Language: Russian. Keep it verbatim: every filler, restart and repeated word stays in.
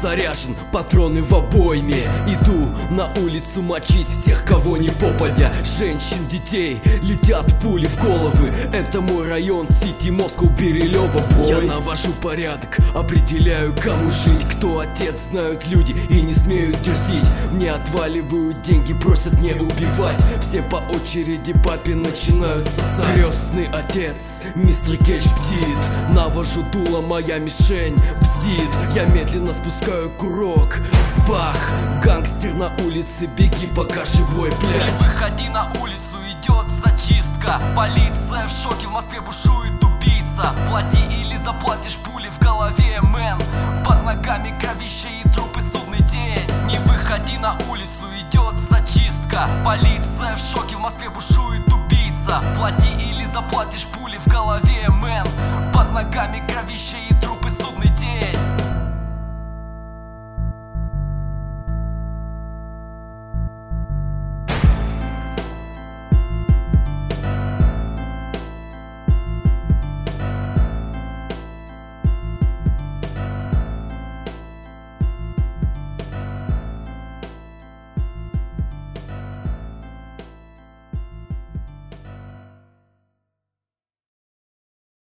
заряжен, патроны в обойме. Иду на улицу мочить всех, кого не попадя. Женщин, детей, летят пули в головы. Это мой район, Сити, Москва, Бирилево, бой. Я навожу порядок, определяю, кому жить. Кто отец, знают люди и не смеют дерзить. Мне отваливают деньги, просят не убивать. Все по очереди папе начинают сосать. Крестный отец, мистер Кетч бдит. Навожу дуло, моя мишень бдит. Я медленно спускаю курок. Бах, гангстер на улице, беги пока живой, блядь. Не выходи на улицу, идет зачистка. Полиция в шоке, в Москве бушует убийца. Плати или заплатишь, пули в голове, мэн. Под ногами кровище и трупы, судный день. Не выходи на улицу, идет зачистка. Полиция в шоке, в Москве бушует убийца. Плати или заплатишь, пули в голове, мэн. Под ногами кровище и трупы, судный день.